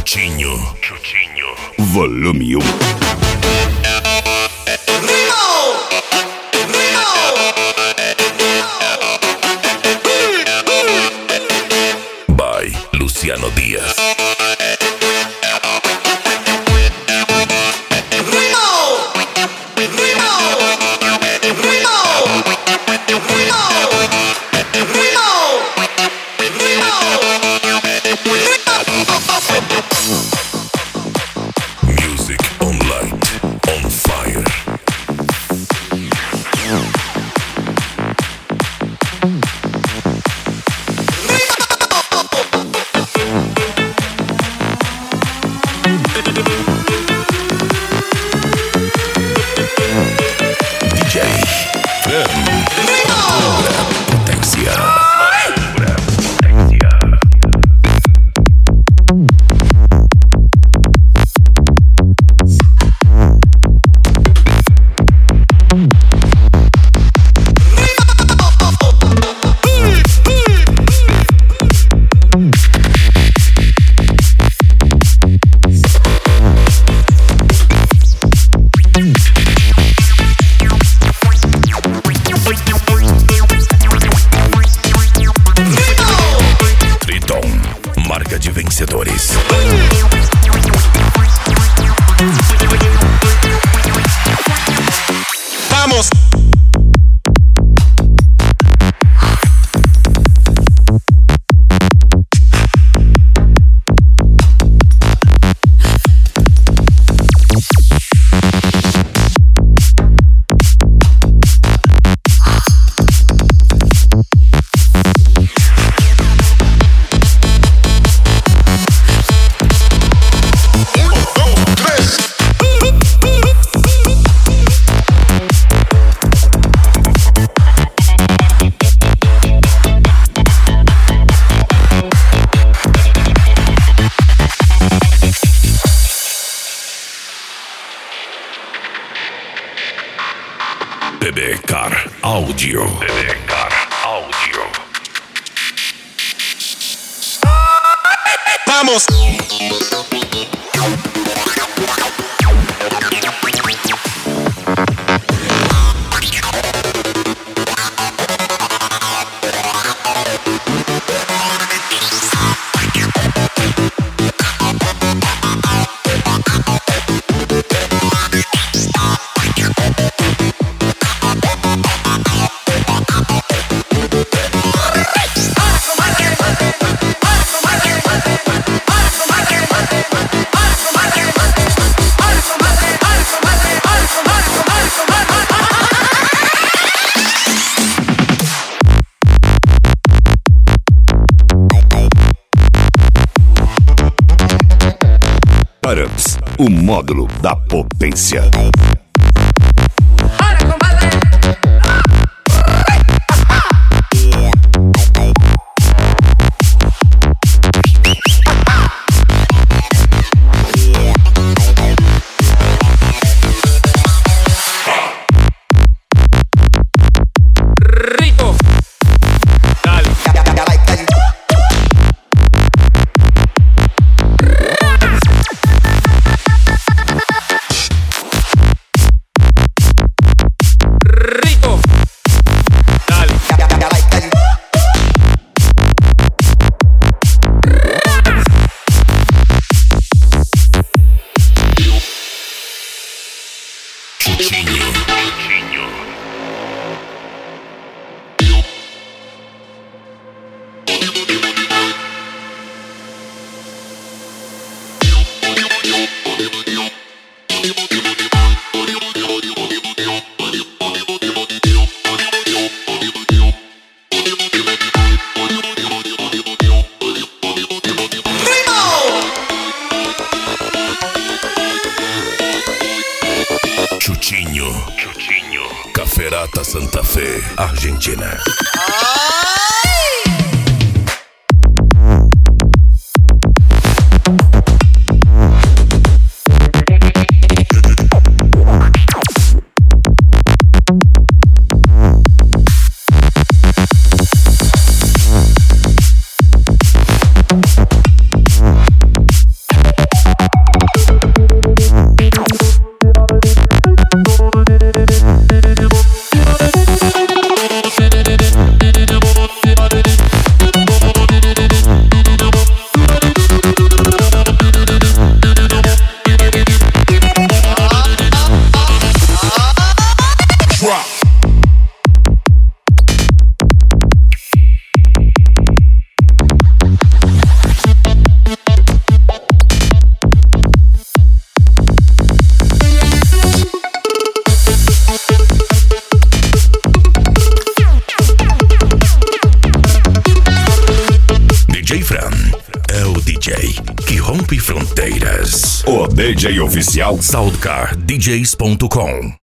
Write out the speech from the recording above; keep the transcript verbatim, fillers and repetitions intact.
Chutinho. Chutinho. Volume um. By Luciano Dias. Music on light, on fire. D J Fran. Pura potência. Pura potência. Marca de vencedores. Vamos! B B Car Audio. B B Car Audio. Vamos! Power-Ups, o módulo da potência. Chutinho, Chutinho, Caferata Santa Fe, Argentina. drop. D J Fran é o D J que rompe fronteiras. O D J oficial Soundcar D Js ponto com.